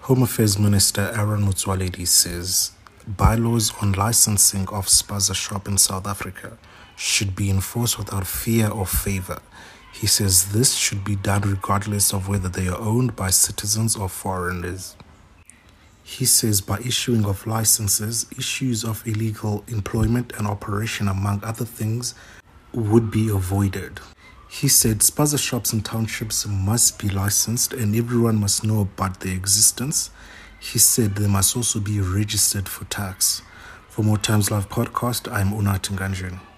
Home Affairs Minister Aaron Motsoaledi says bylaws on licensing of spaza shop in South Africa should be enforced without fear or favor. He says this should be done regardless of whether they are owned by citizens or foreigners. He says by issuing of licenses, issues of illegal employment and operation, among other things, would be avoided. He said spaza shops in townships must be licensed and everyone must know about their existence. He said they must also be registered for tax. For More Times Live podcast, I'm Una Tinganjeni.